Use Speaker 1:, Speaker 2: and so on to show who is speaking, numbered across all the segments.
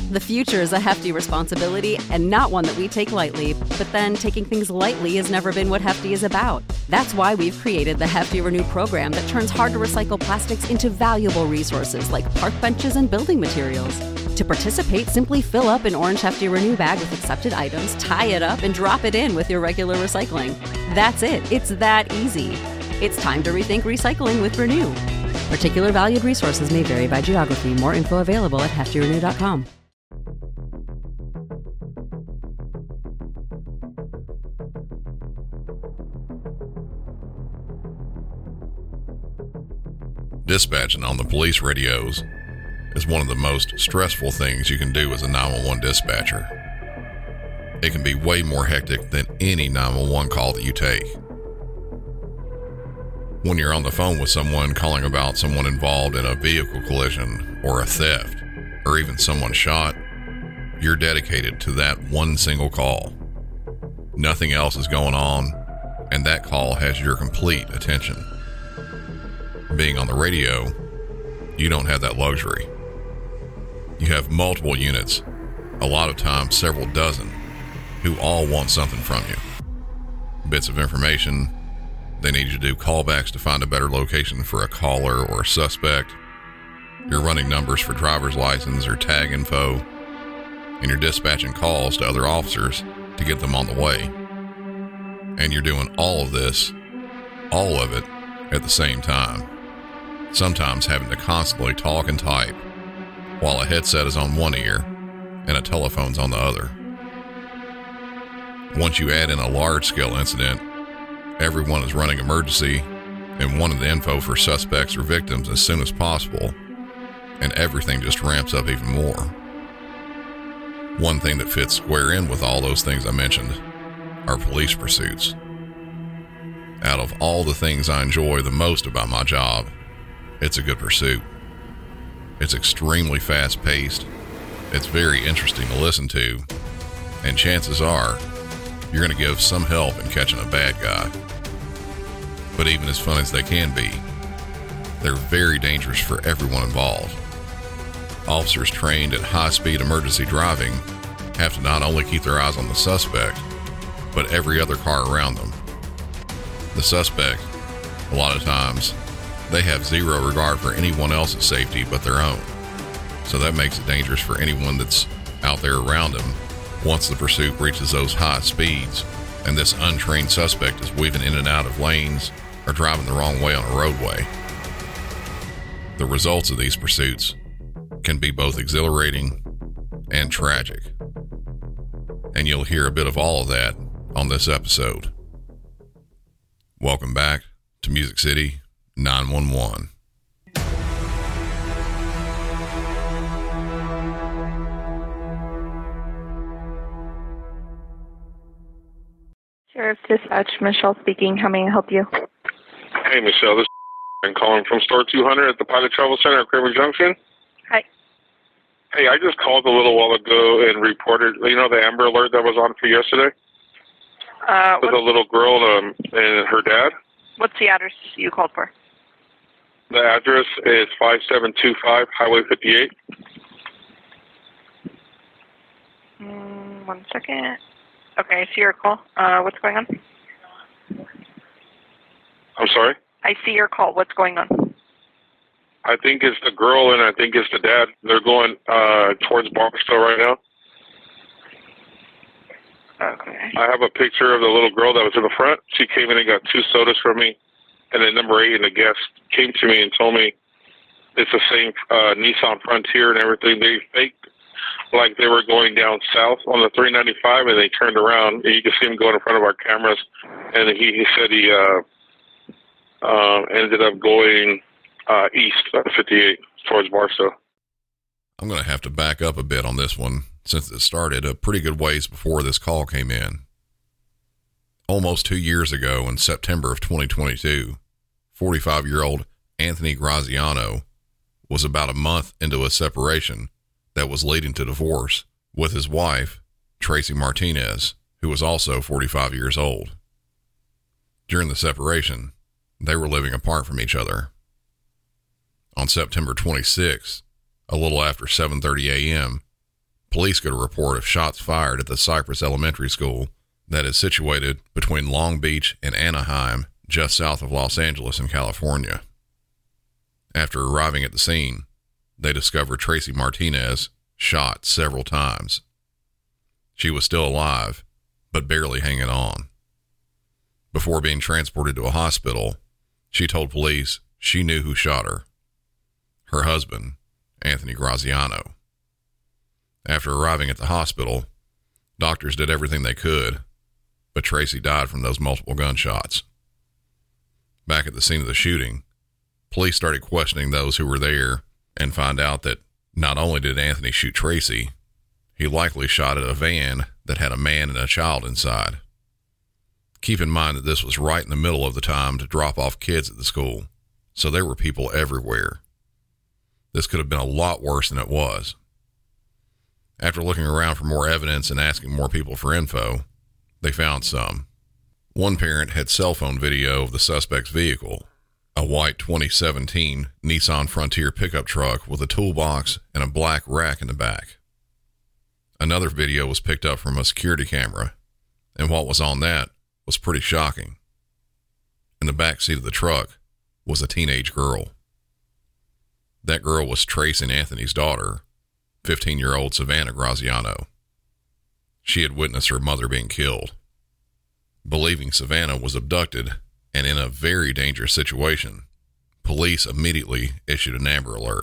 Speaker 1: The future is a hefty responsibility and not one that we take lightly, but then taking things lightly has never been what Hefty is about. That's why we've created the Hefty Renew program that turns hard-to-recycle plastics into valuable resources like park benches and building materials. To participate, simply fill up an orange Hefty Renew bag with accepted items, tie it up, and drop it in with your regular recycling. That's it. It's that easy. It's time to rethink recycling with Renew. Particular valued resources may vary by geography. More info available at heftyrenew.com.
Speaker 2: Dispatching on the police radios is one of the most stressful things you can do as a 911 dispatcher. It can be way more hectic than any 911 call that you take. When you're on the phone with someone calling about someone involved in a vehicle collision or a theft, or even someone shot, you're dedicated to that one single call. Nothing else is going on, and that call has your complete attention. Being on the radio, you don't have that luxury. You have multiple units, a lot of times several dozen, who all want something from you. Bits of information. They need you to do callbacks to find a better location for a caller or a suspect. You're running numbers for driver's license or tag info, and you're dispatching calls to other officers to get them on the way. And you're doing all of this, all of it, at the same time. Sometimes having to constantly talk and type while a headset is on one ear and a telephone's on the other. Once you add in a large-scale incident, everyone is running emergency and wanting the info for suspects or victims as soon as possible, and everything just ramps up even more. One thing that fits square in with all those things I mentioned are police pursuits. Out of all the things I enjoy the most about my job, it's a good pursuit. It's extremely fast-paced, it's very interesting to listen to, and chances are you're going to give some help in catching a bad guy. But even as fun as they can be, they're very dangerous for everyone involved. Officers trained at high-speed emergency driving have to not only keep their eyes on the suspect, but every other car around them. The suspect, a lot of times, they have zero regard for anyone else's safety but their own. So that makes it dangerous for anyone that's out there around them once the pursuit reaches those high speeds and this untrained suspect is weaving in and out of lanes or driving the wrong way on a roadway. The results of these pursuits can be both exhilarating and tragic. And you'll hear a bit of all of that on this episode. Welcome back to Music City 911.
Speaker 3: Sheriff Dispatch, Michelle speaking. How may I help you?
Speaker 4: Hey, Michelle. This is I'm calling from Store 200 at the Pilot Travel Center at Kramer Junction.
Speaker 3: Hi.
Speaker 4: Hey, I just called a little while ago and reported, the Amber Alert that was on for yesterday? With a little girl and her dad.
Speaker 3: What's the address you called for?
Speaker 4: The address is 5725 Highway 58.
Speaker 3: 1 second. Okay, I see your call. What's going on?
Speaker 4: I'm sorry?
Speaker 3: I see your call. What's going on?
Speaker 4: I think it's the girl and I think it's the dad. They're going towards Barstow right now.
Speaker 3: Okay.
Speaker 4: I have a picture of the little girl that was in the front. She came in and got 2 sodas from me. And then number 8 and the guest came to me and told me it's the same Nissan Frontier and everything. They faked like they were going down south on the 395 and they turned around. And you can see him going in front of our cameras. And he said he ended up going east on 58 towards Barstow.
Speaker 2: I'm going to have to back up a bit on this one since it started a pretty good ways before this call came in. Almost 2 years ago in September of 2022, 45-year-old Anthony Graziano was about a month into a separation that was leading to divorce with his wife, Tracy Martinez, who was also 45 years old. During the separation, they were living apart from each other. On September 26th, a little after 7:30 a.m., Police got a report of shots fired at the Cypress Elementary School that is situated between Long Beach and Anaheim, just south of Los Angeles in California. After arriving at the scene, they discovered Tracy Martinez shot several times. She was still alive, but barely hanging on. Before being transported to a hospital, she told police she knew who shot her. Her husband, Anthony Graziano. After arriving at the hospital, doctors did everything they could, but Tracy died from those multiple gunshots. Back at the scene of the shooting, police started questioning those who were there and found out that not only did Anthony shoot Tracy, he likely shot at a van that had a man and a child inside. Keep in mind that this was right in the middle of the time to drop off kids at the school, so there were people everywhere. This could have been a lot worse than it was. After looking around for more evidence and asking more people for info, they found some. One parent had cell phone video of the suspect's vehicle, a white 2017 Nissan Frontier pickup truck with a toolbox and a black rack in the back. Another video was picked up from a security camera, and what was on that was pretty shocking. In the back seat of the truck was a teenage girl. That girl was Trace and Anthony's daughter, 15-year-old Savannah Graziano. She had witnessed her mother being killed. Believing Savannah was abducted and in a very dangerous situation, police immediately issued an Amber Alert.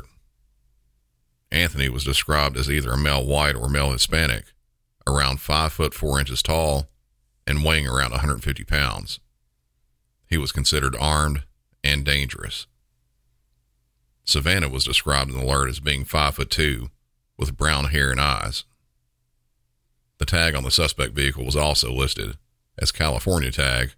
Speaker 2: Anthony was described as either a male white or male Hispanic, around 5 foot 4 inches tall and weighing around 150 pounds. He was considered armed and dangerous. Savannah was described in the alert as being 5'2", with brown hair and eyes. The tag on the suspect vehicle was also listed as California tag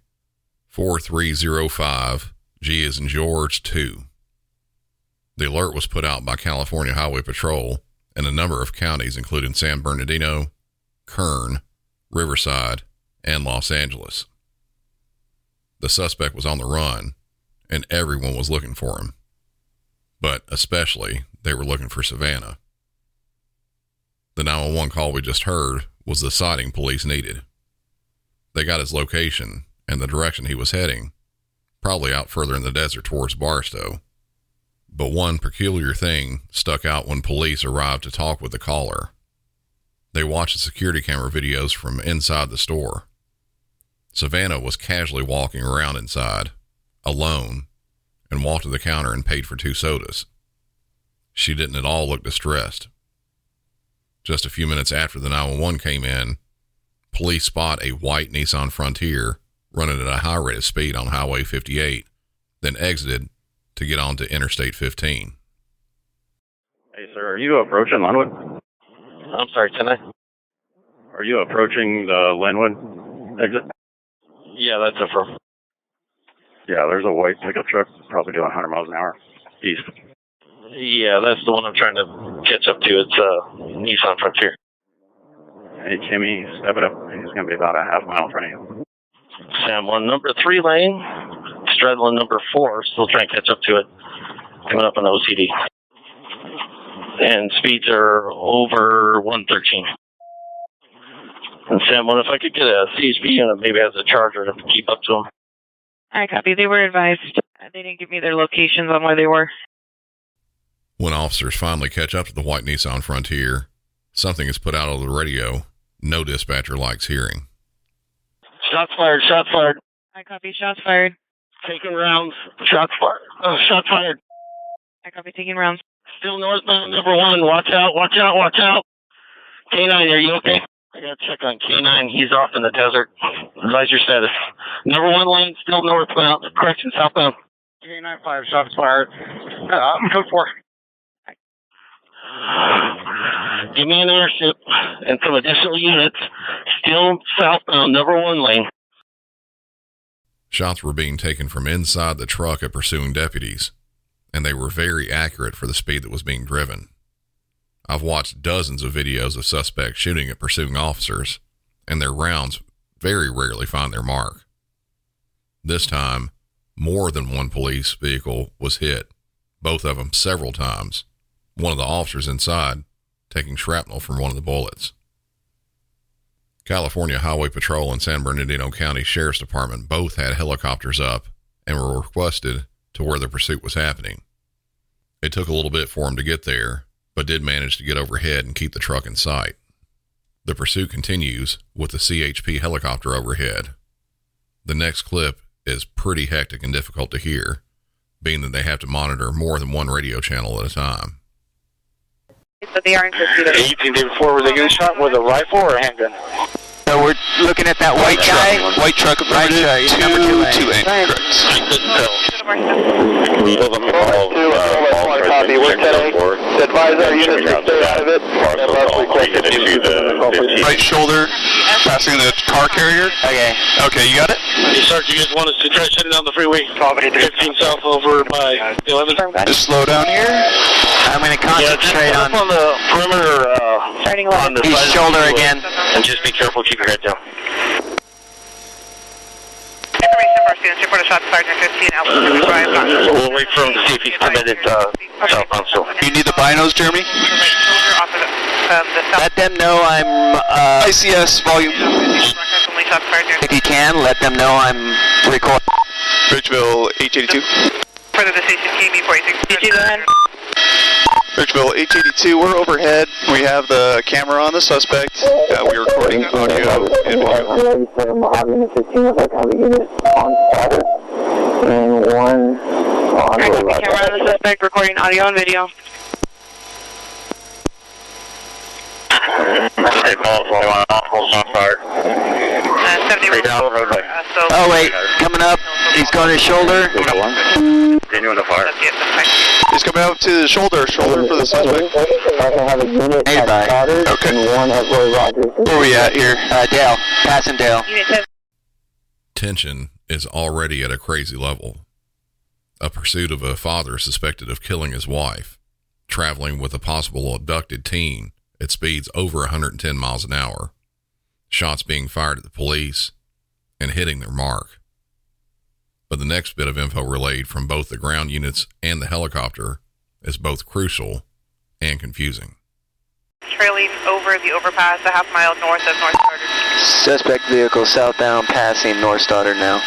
Speaker 2: 4305 G as in George 2. The alert was put out by California Highway Patrol in a number of counties including San Bernardino, Kern, Riverside, and Los Angeles. The suspect was on the run, and everyone was looking for him. But especially, they were looking for Savannah. The 911 call we just heard was the sighting police needed. They got his location and the direction he was heading, probably out further in the desert towards Barstow. But one peculiar thing stuck out when police arrived to talk with the caller. They watched the security camera videos from inside the store. Savannah was casually walking around inside, alone, and walked to the counter and paid for 2 sodas. She didn't at all look distressed. Just a few minutes after the 911 came in, police spot a white Nissan Frontier running at a high rate of speed on Highway 58, then exited to get onto Interstate 15.
Speaker 5: Hey, sir, are you approaching Linwood?
Speaker 6: I'm sorry, can I?
Speaker 5: Are you approaching the Linwood exit?
Speaker 6: Yeah, that's a firm.
Speaker 5: Yeah, there's a white pickup truck probably doing 100 miles an hour east.
Speaker 6: Yeah, that's the one I'm trying to catch up to. It's Nissan Frontier.
Speaker 5: Hey, Kimmy, step it up. He's going to be about a half mile in front of you.
Speaker 6: Sam 1, number 3 lane. Straddling number 4, still trying to catch up to it. Coming up on OCD. And speeds are over 113. And Sam 1, if I could get a CHP unit, maybe has a charger to keep up to them.
Speaker 3: All right, copy. They were advised. They didn't give me their locations on where they were.
Speaker 2: When officers finally catch up to the white Nissan Frontier, something is put out over the radio no dispatcher likes hearing.
Speaker 6: Shots fired, shots fired.
Speaker 3: I copy. Shots fired.
Speaker 6: Taking rounds. Shots fired. Oh, shots fired.
Speaker 3: I copy. Taking rounds.
Speaker 6: Still northbound, number 1. Watch out, watch out, watch out. K9, are you okay? I got to check on K9. He's off in the desert. Advise your status. Number 1 lane, still northbound. Correction, southbound. K9 5, shots fired. I'm code 4. Give me an airship and some additional units. Still southbound, number 1 lane.
Speaker 2: Shots were being taken from inside the truck at pursuing deputies, and they were very accurate for the speed that was being driven. I've watched dozens of videos of suspects shooting at pursuing officers, and their rounds very rarely find their mark. This time, more than one police vehicle was hit, both of them several times. One of the officers inside taking shrapnel from one of the bullets. California Highway Patrol and San Bernardino County Sheriff's Department both had helicopters up and were requested to where the pursuit was happening. It took a little bit for them to get there, but did manage to get overhead and keep the truck in sight. The pursuit continues with the CHP helicopter overhead. The next clip is pretty hectic and difficult to hear, being that they have to monitor more than one radio channel at a time.
Speaker 3: So they are in pursuit.
Speaker 6: 18 day before, were they getting shot with a rifle or a handgun?
Speaker 7: So we're looking at that white guy.
Speaker 8: White truck, affirmative.
Speaker 7: Number 2 lane.
Speaker 8: Two correct.
Speaker 6: Copy. We're 10-8. Advise our units to stay out of it.
Speaker 8: Right shoulder, passing the car carrier. Okay, you got it?
Speaker 6: Hey, Sergeant, you guys want us to try shutting down the freeway? 15 south over by 11.
Speaker 8: Just slow down here.
Speaker 7: I'm going to concentrate on
Speaker 6: the perimeter on the
Speaker 7: his shoulder again.
Speaker 6: And just be careful, keep your head down.
Speaker 3: Information for students, report a shot to Sergeant 15, Alpha Drive.
Speaker 6: We'll wait for him to see if he's committed southbound still.
Speaker 8: You need the binos, Jeremy?
Speaker 7: Let them know I'm
Speaker 8: ICS volume.
Speaker 7: if you can, let them know I'm recording.
Speaker 8: Ridgeville H82.
Speaker 3: Further the station, KB 46. Did you go ahead?
Speaker 8: Ridgeville H82, we're overhead. We have the camera on the suspect. We're recording audio and video.
Speaker 6: And one on
Speaker 3: the right. Camera on the suspect, recording audio and video.
Speaker 7: Oh wait, coming up. He's going to his shoulder.
Speaker 8: He's coming up to the shoulder for the suspect.
Speaker 7: Hey, bye.
Speaker 8: Okay. Where are we at here?
Speaker 7: Dale. Passing Dale.
Speaker 2: Tension is already at a crazy level. A pursuit of a father suspected of killing his wife, traveling with a possible abducted teen at speeds over 110 miles an hour, shots being fired at the police, and hitting their mark. But the next bit of info relayed from both the ground units and the helicopter is both crucial and confusing.
Speaker 3: Trailing over the overpass a half mile north of North Stoddard.
Speaker 7: Suspect vehicle southbound passing North Stoddard now.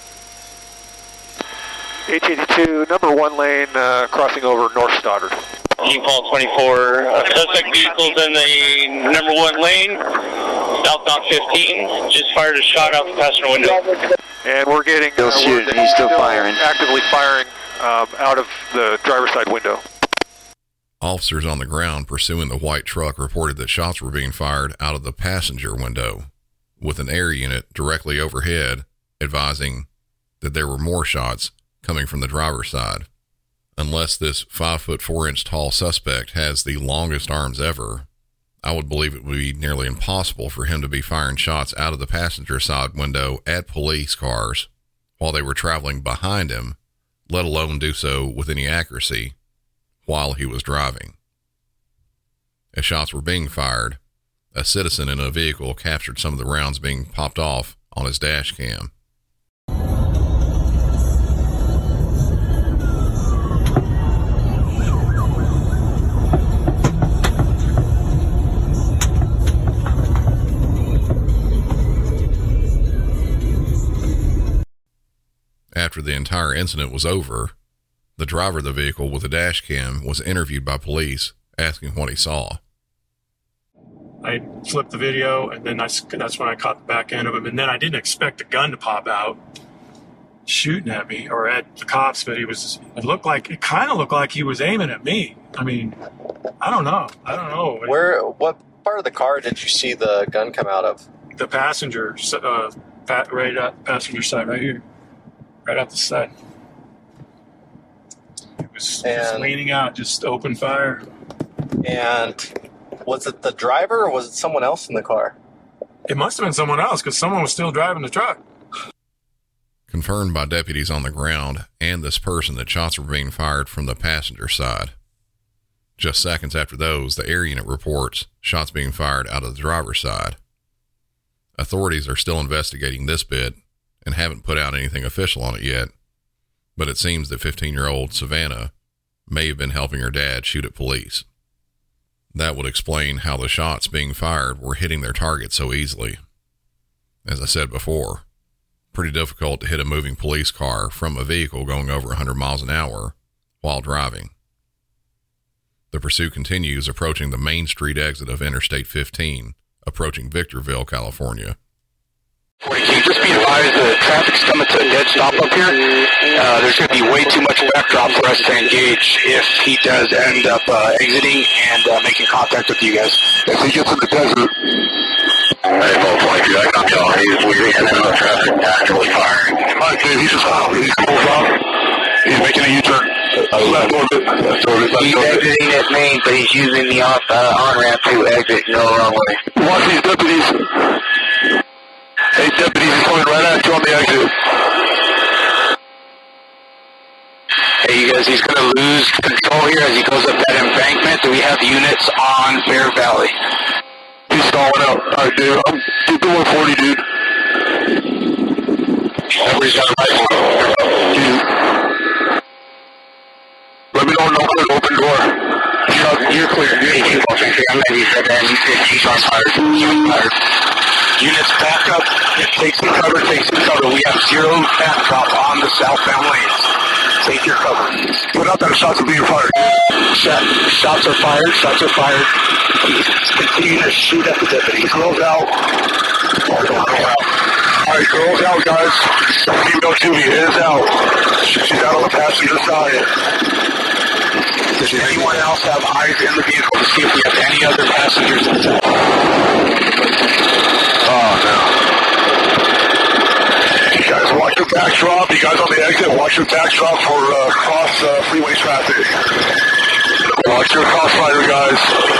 Speaker 9: H82, number 1 lane, crossing over North Stoddard.
Speaker 6: Team Paul 24, suspect vehicles in the number 1 lane, southbound 15, just fired a shot out the passenger window.
Speaker 9: And we're getting...
Speaker 7: Still shooting, he's still firing.
Speaker 9: Actively firing out of the driver's side window.
Speaker 2: Officers on the ground pursuing the white truck reported that shots were being fired out of the passenger window, with an air unit directly overhead advising that there were more shots coming from the driver's side. Unless this 5'4" tall suspect has the longest arms ever, I would believe it would be nearly impossible for him to be firing shots out of the passenger side window at police cars while they were traveling behind him, let alone do so with any accuracy while he was driving. As shots were being fired, a citizen in a vehicle captured some of the rounds being popped off on his dash cam. After the entire incident was over, the driver of the vehicle with the dash cam was interviewed by police, asking what he saw.
Speaker 10: I flipped the video, and then that's when I caught the back end of him. And then I didn't expect the gun to pop out, shooting at me or at the cops. But it kind of looked like he was aiming at me. I mean, I don't know.
Speaker 11: What part of the car did you see the gun come out of?
Speaker 10: The passenger, right at the passenger side, right here, right out the side. It was just leaning out, just open fire.
Speaker 11: And was it the driver or was it someone else in the car?
Speaker 10: It must have been someone else because someone was still driving the truck.
Speaker 2: Confirmed by deputies on the ground and this person that shots were being fired from the passenger side. Just seconds after those, the air unit reports shots being fired out of the driver's side. Authorities are still investigating this bit and haven't put out anything official on it yet, but it seems that 15-year-old Savannah may have been helping her dad shoot at police. That would explain how the shots being fired were hitting their target so easily. As I said before, pretty difficult to hit a moving police car from a vehicle going over 100 miles an hour while driving. The pursuit continues, approaching the Main Street exit of Interstate 15, approaching Victorville, California.
Speaker 12: Just be advised, the traffic's coming to a dead stop up here. There's going to be way too much backdrop for us to engage if he does end up exiting and making contact with you guys. If he gets in the desert, hey, most likely, I got y'all. He's leaving and then the traffic actually firing. Mike, dude, he's just out. He's pulls off. He's making a U-turn. Left orbit. He's exiting at Main, but he's using the on-ramp to exit no wrong way. Watch these deputies. Hey, deputies, he's coming right at you on the exit. Hey, you guys, he's going to lose control here as he goes up that embankment. Do we have units on Bear Valley? He's stalling out. All right, dude. I'm keeping 140, dude. Everybody's got a rifle. Dude. Let me know when open open door. You're clear. I'm going to be set down. He's on fire. Units back up. Take some cover. Take some cover. We have zero backdrop on the southbound lanes. Take your cover. Put out that shots are being fired. Shots are fired. Shots are fired. Continue to shoot at the deputy. Girls out. All right, girls out, guys. Female Juvie is out. She's out on the passenger side. Does anyone else have eyes in the vehicle to see if we have any other passengers inside? Oh, no. You guys watch your backdrop. You guys on the exit, watch your backdrop for cross freeway traffic. Watch your crossfire, guys.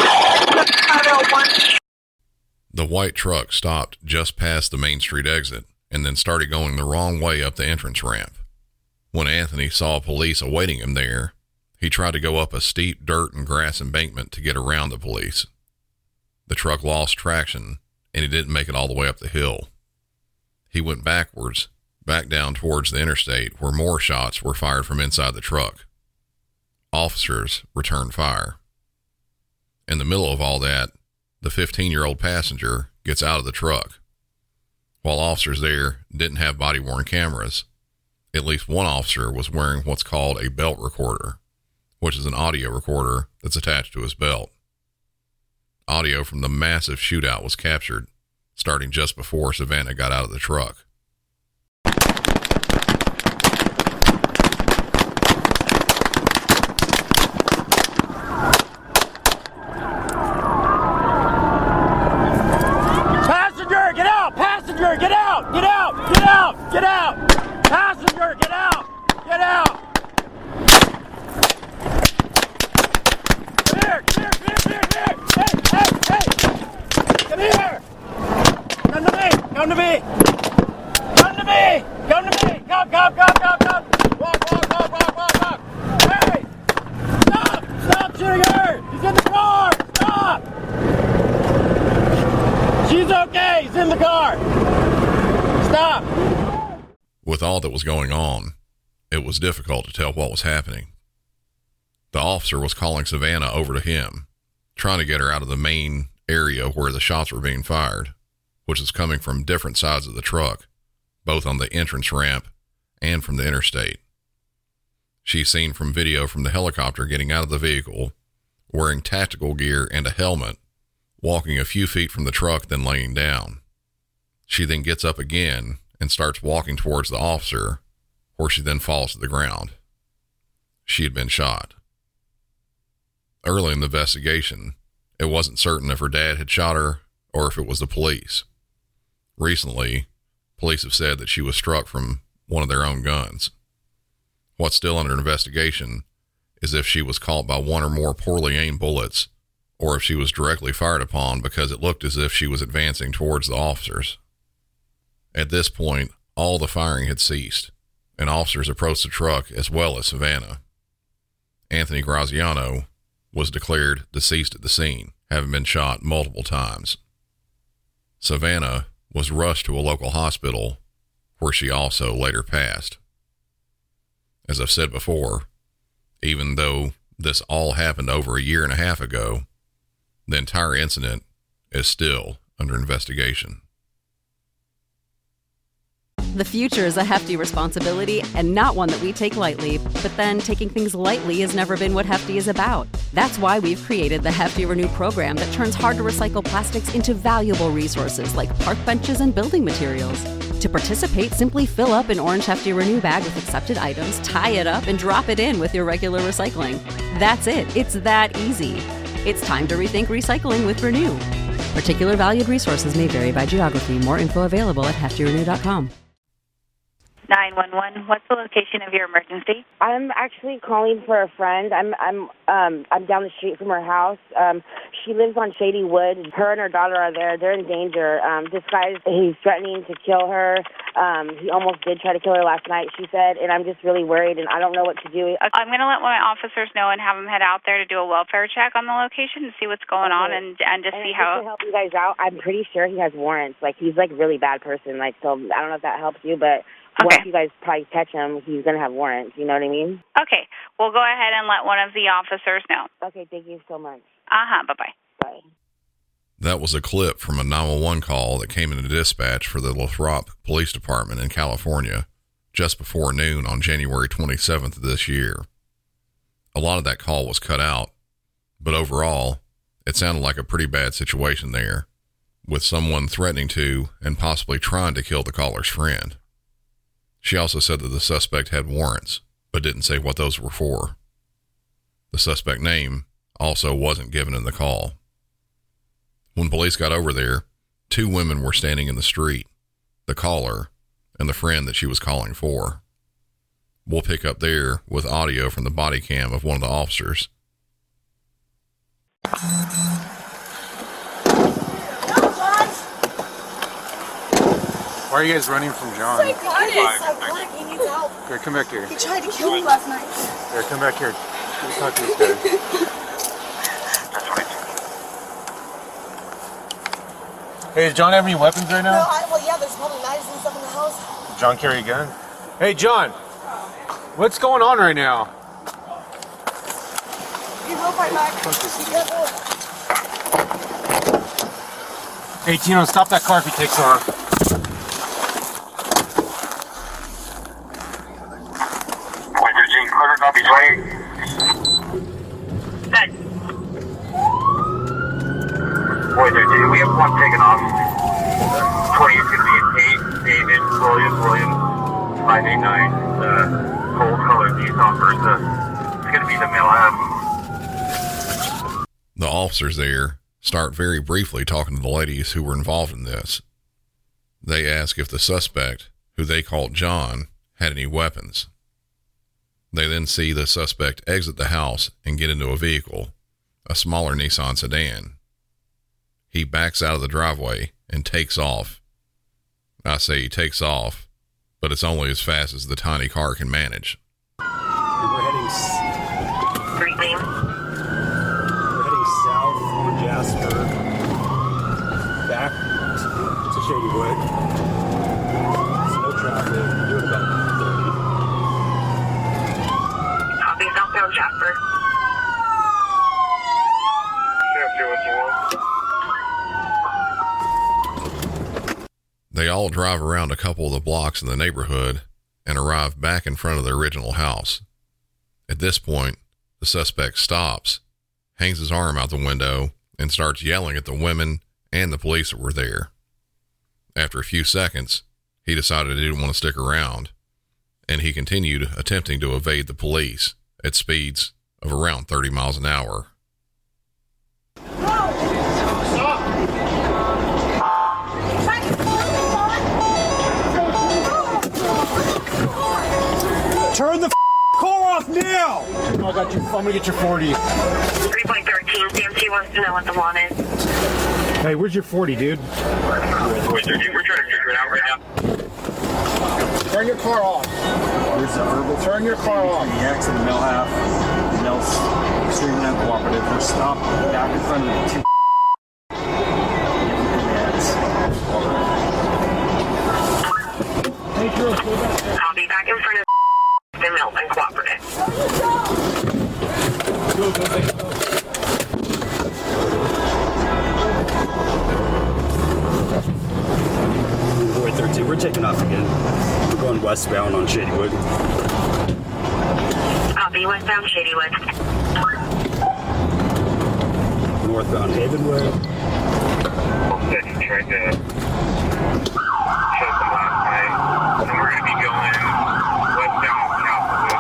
Speaker 2: The white truck stopped just past the Main Street exit and then started going the wrong way up the entrance ramp. When Anthony saw police awaiting him there, he tried to go up a steep dirt and grass embankment to get around the police. The truck lost traction, and he didn't make it all the way up the hill. He went backwards, back down towards the interstate, where more shots were fired from inside the truck. Officers returned fire. In the middle of all that, the 15-year-old passenger gets out of the truck. While officers there didn't have body-worn cameras, at least one officer was wearing what's called a belt recorder, which is an audio recorder that's attached to his belt. Audio from the massive shootout was captured, starting just before Savannah got out of the truck.
Speaker 13: Passenger, get out! Passenger, get out! Get out! Get out! Get out! Passenger, get out! Get out! Come here! Come here! Come here! Come here! Hey! Hey! Hey! Come here! Come to me! Come to me! Come to me! Come to me! Come! Come! Come! Come! Come! Walk! Walk! Walk! Walk! Walk! Walk! Hey! Stop! Stop shooting her! He's in the car! Stop! She's okay! He's in the car! Stop!
Speaker 2: With all that was going on, it was difficult to tell what was happening. The officer was calling Savannah over to him, trying to get her out of the main area where the shots were being fired, which is coming from different sides of the truck, both on the entrance ramp and from the interstate. She's seen from video from the helicopter getting out of the vehicle, wearing tactical gear and a helmet, walking a few feet from the truck, then laying down. She then gets up again and starts walking towards the officer, where she then falls to the ground. She had been shot. Early in the investigation, it wasn't certain if her dad had shot her or if it was the police. Recently, police have said that she was struck from one of their own guns. What's still under investigation is if she was caught by one or more poorly aimed bullets, or if she was directly fired upon because it looked as if she was advancing towards the officers. At this point, all the firing had ceased, and officers approached the truck as well as Savannah. Anthony Graziano was declared deceased at the scene, having been shot multiple times. Savannah was rushed to a local hospital, where she also later passed. As I've said before, even though this all happened over a year and a half ago, The entire incident is still under investigation.
Speaker 1: The future is a hefty responsibility and not one that we take lightly, but then taking things lightly has never been what Hefty is about. That's why we've created the Hefty Renew program that turns hard-to-recycle plastics into valuable resources like park benches and building materials. To participate, simply fill up an orange Hefty Renew bag with accepted items, tie it up, and drop it in with your regular recycling. That's it. It's that easy. It's time to rethink recycling with Renew. Particular valued resources may vary by geography. More info available at heftyrenew.com.
Speaker 14: 911. What's the location of your emergency?
Speaker 15: I'm actually calling for a friend. I'm down the street from her house. She lives on Shady Wood. Her and her daughter are there. They're in danger. This guy, he's threatening to kill her. He almost did try to kill her last night, she said, and I'm just really worried, and I don't know what to do.
Speaker 14: I'm going to let my officers know and have them head out there to do a welfare check on the location and see what's going on and just see how...
Speaker 15: To help you guys out, I'm pretty sure he has warrants. Like, he's, like, a really bad person. Like, so I don't know if that helps you, but...
Speaker 14: Okay.
Speaker 15: Once you guys probably catch him, he's going to have warrants. You know what I mean?
Speaker 14: Okay. We'll go ahead and let one of the officers know.
Speaker 15: Okay. Thank you so much.
Speaker 14: Bye-bye.
Speaker 15: Bye.
Speaker 2: That was a clip from a 911 call that came into dispatch for the Lathrop Police Department in California just before noon on January 27th of this year. A lot of that call was cut out, but overall, it sounded like a pretty bad situation there, with someone threatening to and possibly trying to kill the caller's friend. She also said that the suspect had warrants, but didn't say what those were for. The suspect name also wasn't given in the call. When police got over there, 2 women were standing in the street, the caller and the friend that she was calling for. We'll pick up there with audio from the body cam of one of the officers.
Speaker 16: Why are you guys running from John?
Speaker 17: Psychotic. He needs help.
Speaker 16: Here, come back here.
Speaker 17: He tried to kill me last night.
Speaker 16: Here, come back here. Let me talk to this guy. Hey, does John have any weapons right now?
Speaker 17: No, yeah, there's probably knives and stuff in the house.
Speaker 16: Does John carry a gun? Hey, John. What's going on right now?
Speaker 17: He will fight back. Be careful.
Speaker 16: Hey, Tino, stop that car if he takes off.
Speaker 12: Copy 20.
Speaker 14: Good.
Speaker 12: Boy, we have one taken off. 20 is going to be an 8, David, Williams, 589, gold colored Nissan Versa. It's going to be the male half.
Speaker 2: The officers there start very briefly talking to the ladies who were involved in this. They ask if the suspect, who they called John, had any weapons. They then see the suspect exit the house and get into a vehicle, a smaller Nissan sedan. He backs out of the driveway and takes off. I say he takes off, but it's only as fast as the tiny car can manage.
Speaker 13: We're heading south on Jasper, back to Shady Wood. Slow traffic, doing about 30.
Speaker 14: Southbound Jasper.
Speaker 2: They all drive around a couple of the blocks in the neighborhood and arrive back in front of the original house. At this point, the suspect stops, hangs his arm out the window, and starts yelling at the women and the police that were there. After a few seconds, he decided he didn't want to stick around, and he continued attempting to evade the police at speeds of around 30 miles an hour.
Speaker 13: Turn the car off now! I'm gonna get your 40.
Speaker 14: 3.13, CMC wants to know what the lawn is.
Speaker 13: Hey, where's your 40, dude?
Speaker 12: We're trying to figure it out right now.
Speaker 13: Turn your car off. Here's the verbal. Turn your car off. The X and the mill half. Mill's extremely uncooperative. We're stopped back in front of the 2.
Speaker 14: I'll be back in front of the mill and cooperative.
Speaker 5: we're taking off again. We're going westbound on Shadywood.
Speaker 18: Copy, westbound Shadywood.
Speaker 5: Northbound Havenwood.
Speaker 18: Tried to show some last night. And we're going to be going westbound Castlewood,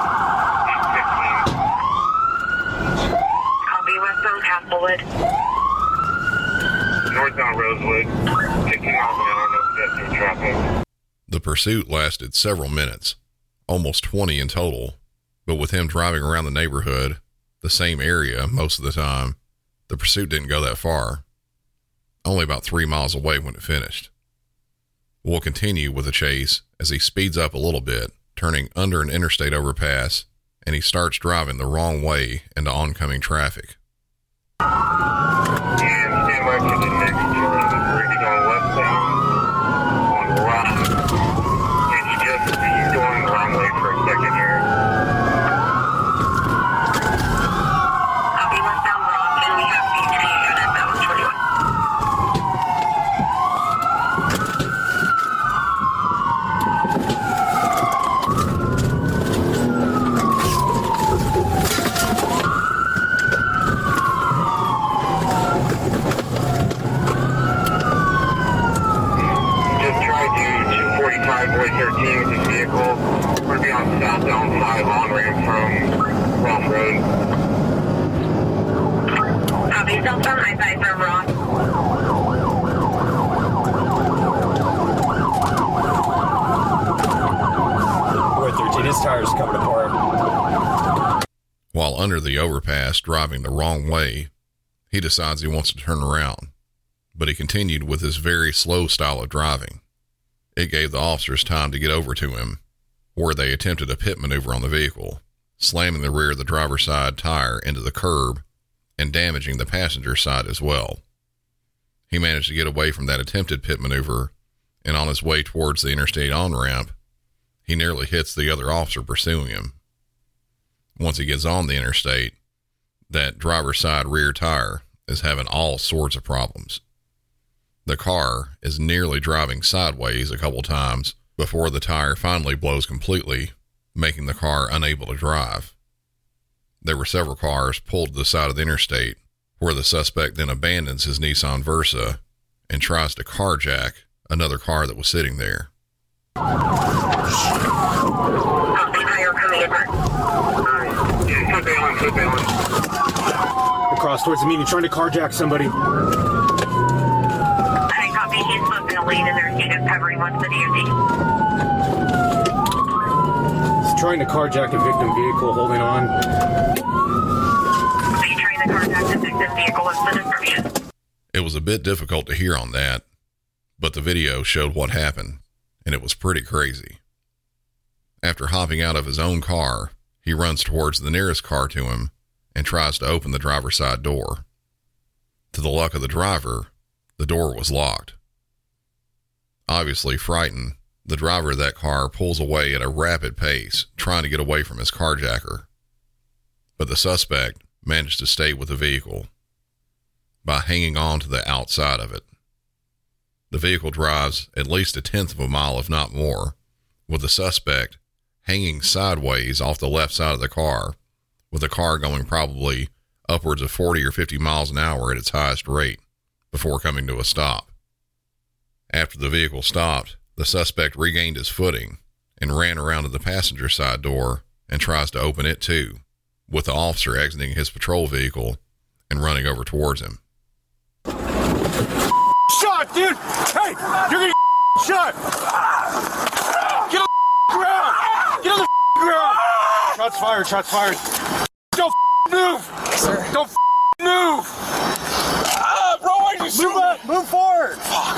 Speaker 18: 815. Copy, westbound Castlewood. Northbound Rosewood. Taking off now, no steps in traffic.
Speaker 2: The pursuit lasted several minutes, almost 20 in total, but with him driving around the neighborhood, the same area most of the time, the pursuit didn't go that far. Only about 3 miles away when it finished. We'll continue with the chase as he speeds up a little bit, turning under an interstate overpass, and he starts driving the wrong way into oncoming traffic.
Speaker 18: And stand by for the next turn. We're going to go westbound on Rock. And he's going the wrong way for a second here. Copy westbound Rock, and we have BT unit bound 21. Boy 13 with this vehicle. We're going to be on southbound 5 on-ramp from Roth Road. Copy, southbound I-5 from Roth.
Speaker 5: Boy 13, his tire's coming apart.
Speaker 2: While under the overpass driving the wrong way, he decides he wants to turn around, but he continued with his very slow style of driving. It gave the officers time to get over to him, where they attempted a pit maneuver on the vehicle, slamming the rear of the driver's side tire into the curb and damaging the passenger side as well. He managed to get away from that attempted pit maneuver, and on his way towards the interstate on-ramp, he nearly hits the other officer pursuing him. Once he gets on the interstate, that driver's side rear tire is having all sorts of problems. The car is nearly driving sideways a couple times before the tire finally blows completely, making the car unable to drive. There were several cars pulled to the side of the interstate, where the suspect then abandons his Nissan Versa and tries to carjack another car that was sitting there.
Speaker 16: Across towards the median, trying to carjack somebody.
Speaker 18: Copy, he's supposed to lead in their state of covering once the DOT.
Speaker 16: He's trying to carjack a victim vehicle, holding on.
Speaker 18: Are you trying to carjack the victim vehicle? What's the description?
Speaker 2: It was a bit difficult to hear on that, but the video showed what happened, and it was pretty crazy. After hopping out of his own car, he runs towards the nearest car to him and tries to open the driver's side door. To the luck of the driver, the door was locked. Obviously frightened, the driver of that car pulls away at a rapid pace, trying to get away from his carjacker. But the suspect managed to stay with the vehicle by hanging on to the outside of it. The vehicle drives at least 1/10 of a mile, if not more, with the suspect hanging sideways off the left side of the car, with the car going probably upwards of 40 or 50 miles an hour at its highest rate before coming to a stop. After the vehicle stopped, the suspect regained his footing and ran around to the passenger side door and tries to open it too, with the officer exiting his patrol vehicle and running over towards him.
Speaker 16: Shot, dude! Hey, you're gonna get shot! Get on the ground! Get on the ground! Shots fired, shots fired. Don't move! Sir. Don't move! Bro, why did you shoot me? Move forward! Fuck.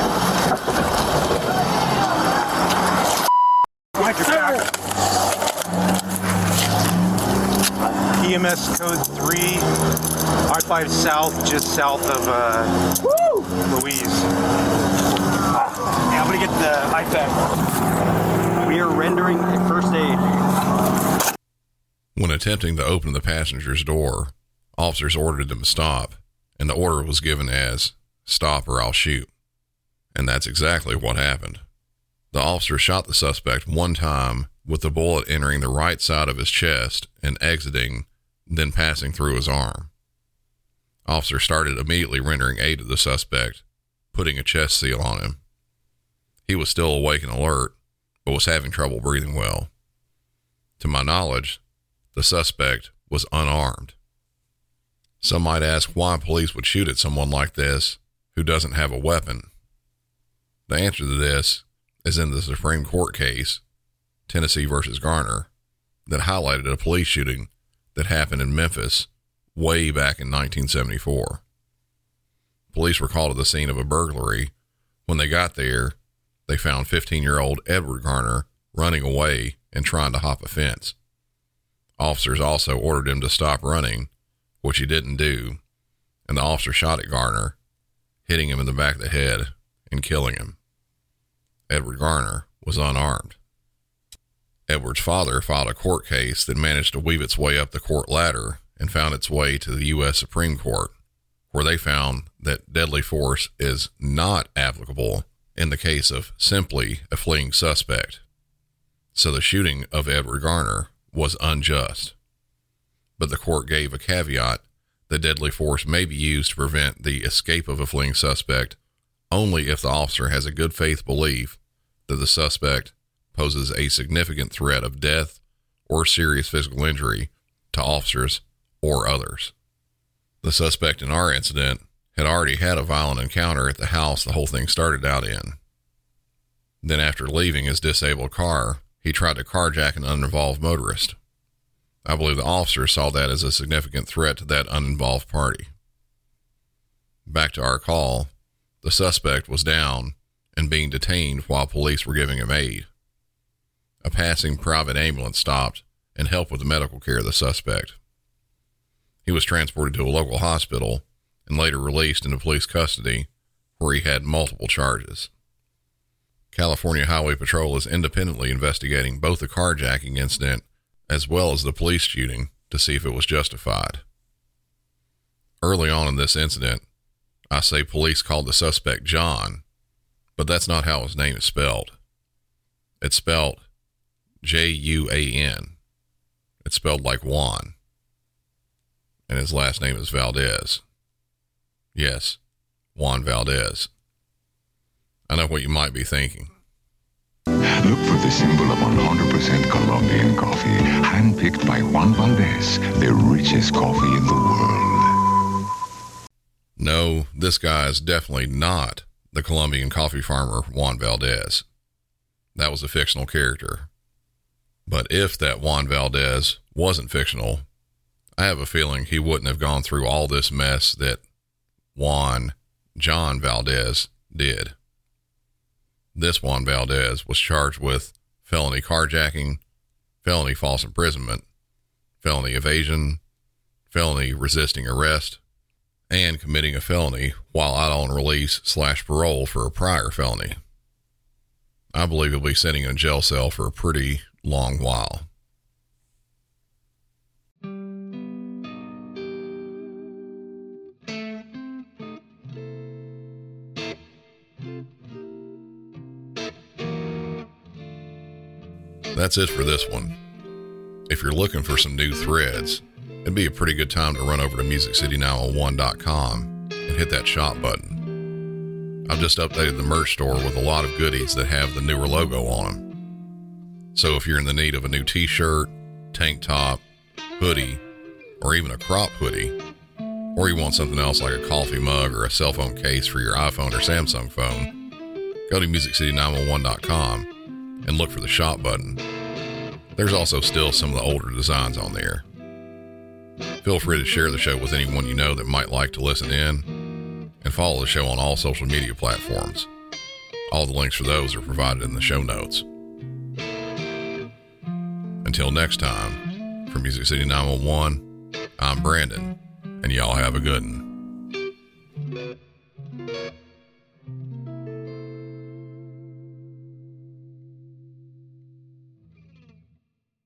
Speaker 19: EMS code 3, R5 south, just south of Louise. Yeah, I'm gonna get the IFAC. We are rendering first aid.
Speaker 2: When attempting to open the passenger's door, officers ordered him to stop, and the order was given as, "Stop or I'll shoot." And that's exactly what happened. The officer shot the suspect one time with the bullet entering the right side of his chest and exiting, then passing through his arm. Officer started immediately rendering aid to the suspect, putting a chest seal on him. He was still awake and alert, but was having trouble breathing well. To my knowledge, the suspect was unarmed. Some might ask why police would shoot at someone like this who doesn't have a weapon. The answer to this is in the Supreme Court case, Tennessee versus Garner, that highlighted a police shooting that happened in Memphis way back in 1974. Police were called to the scene of a burglary. When they got there, they found 15-year-old Edward Garner running away and trying to hop a fence. Officers also ordered him to stop running, which he didn't do, and the officer shot at Garner, hitting him in the back of the head and killing him. Edward Garner was unarmed. Edward's father filed a court case that managed to weave its way up the court ladder and found its way to the U.S. Supreme Court, where they found that deadly force is not applicable in the case of simply a fleeing suspect. So the shooting of Edward Garner was unjust. But the court gave a caveat that deadly force may be used to prevent the escape of a fleeing suspect only if the officer has a good faith belief that the suspect poses a significant threat of death or serious physical injury to officers or others. The suspect in our incident had already had a violent encounter at the house the whole thing started out in. Then after leaving his disabled car, he tried to carjack an uninvolved motorist. I believe the officer saw that as a significant threat to that uninvolved party. Back to our call, the suspect was down and being detained while police were giving him aid. A passing private ambulance stopped and helped with the medical care of the suspect. He was transported to a local hospital and later released into police custody, where he had multiple charges. California Highway Patrol is independently investigating both the carjacking incident as well as the police shooting to see if it was justified. Early on in this incident, I say police called the suspect John, but that's not how his name is spelled. It's spelled Juan. It's spelled like Juan. And his last name is Valdez. Yes, Juan Valdez. I know what you might be thinking.
Speaker 20: Look for the symbol of 100% Colombian coffee, handpicked by Juan Valdez, the richest coffee in the world.
Speaker 2: No, this guy is definitely not the Colombian coffee farmer Juan Valdez. That was a fictional character. But if that Juan Valdez wasn't fictional, I have a feeling he wouldn't have gone through all this mess that John Valdez did. This Juan Valdez was charged with felony carjacking, felony false imprisonment, felony evasion, felony resisting arrest, and committing a felony while out on release / parole for a prior felony. I believe he'll be sitting in a jail cell for a pretty long while. That's it for this one. If you're looking for some new threads, it'd be a pretty good time to run over to MusicCity911.com and hit that shop button. I've just updated the merch store with a lot of goodies that have the newer logo on them. So if you're in the need of a new t-shirt, tank top, hoodie, or even a crop hoodie, or you want something else like a coffee mug or a cell phone case for your iPhone or Samsung phone, go to MusicCity911.com and look for the shop button. There's also still some of the older designs on there. Feel free to share the show with anyone you know that might like to listen in, and follow the show on all social media platforms. All the links for those are provided in the show notes. Until next time, from Music City 911, I'm Brandon, and y'all have a good one.